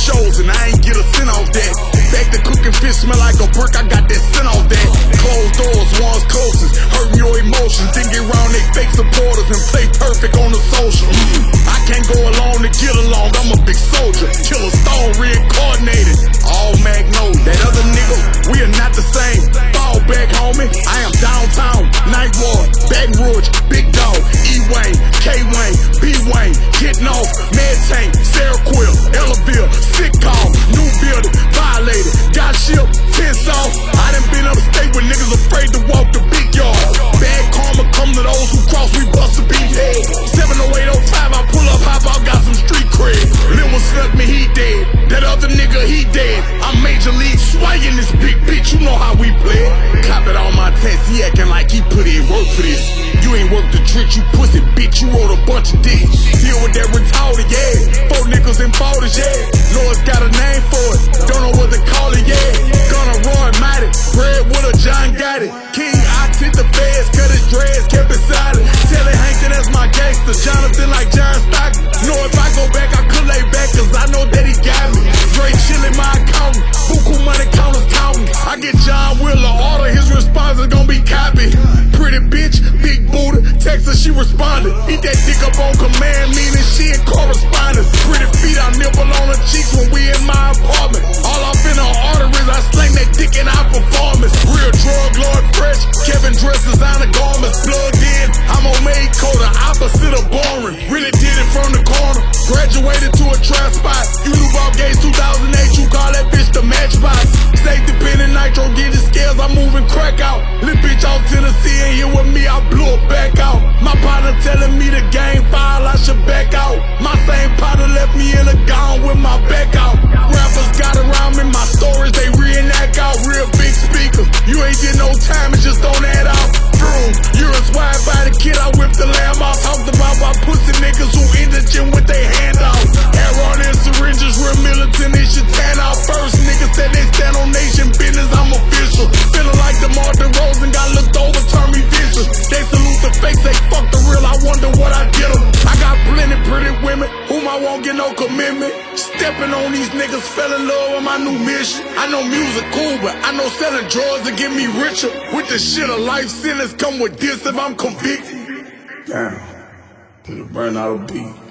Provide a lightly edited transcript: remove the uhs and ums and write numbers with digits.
shows and I ain't get a cent off that. Back to cooking fish smell like a brick, I got that scent off that. Closed doors, one's closest, hurting your emotions. Then get round they fake supporters and play perfect on the social. I can't go along to get along, I'm a big soldier. Killer Stone reincarnated, all Magnolia. That other nigga, we are not the same. Fall back, homie, I am downtown, Ninth Ward, Baton Rouge, Big Dog, E-Wayne, K-Wayne, B-Wayne, Getting Off, Med Tank, Sarah Quill, Ellaville, Sick Call, New Building, Violated, Got Ship, Tense Off. I done been upstate with niggas afraid to walk the big yard. Bad karma come to those who cross, we bust a beat head. 70805, I pull up, hop out, got some street cred. Lil one slept me, he dead. That other nigga, he dead. I'm Major League swinging this big bitch, you know how we play. Cop it on my test, he acting like he put in work for this. You ain't worked the trick, you pussy bitch, you wrote a bunch of dicks. Deal with that retarded, yeah. 4 niggas and folders, yeah. Know it's got a name for it, don't know what to call it, yeah. Gonna Roy Mighty, bread with a John Gotti. King Ox hit the feds, cut his dreads, kept it silent. Tell it Hank that that's my gangster, Jonathan like John Stockton. Know if I go back, I could lay back, cause I know that he got me. Straight chillin' my accountant, buku money counters counting. I get John Wheeler order, his response is gonna be copied. Pretty bitch, big booty, text her, she responded. Eat that dick up on command, meaning she in correspondence. Pretty feet, I nibble on her cheeks when we in my apartment. All off in her arteries, I slang that dick in our performance. Real drug lord fresh, Kevin dress designer garments. Plugged in, I'm on Mayco, the opposite of boring. Really did it from the corner, graduated to a trap spot. You knew about Gates 2008, you call that bitch the Matchbox. Safety pin and nitro, get the scales, I'm moving crack out. Little bitch off Tennessee and here with me, I blew it back out. My partner telling me the game foul, I should back out. My same partner left me in a gown with my back out. Rappers got around me, my stories, they reenact out. Real big speakers, you ain't get no time, it just don't add out. Vroom, you're as wide by the kid, I whipped the lamb out. Talked about my pussy niggas who indigent with they hand out. Aaron and syringes, real militant, they should tan out first. Niggas said they stand on nation business, I'm official. Feeling like DeMar DeRozan got looked over, turned me vicious. They salute the fake, they fuck the real, I wonder what I did them. I got plenty pretty women, whom I won't get no commitment. Stepping on these niggas, fell in love with my new mission. I know music cool, but I know selling drugs to get me richer. With the shit, a life sentence come with this if I'm convicted. Damn, need to burn out a beat.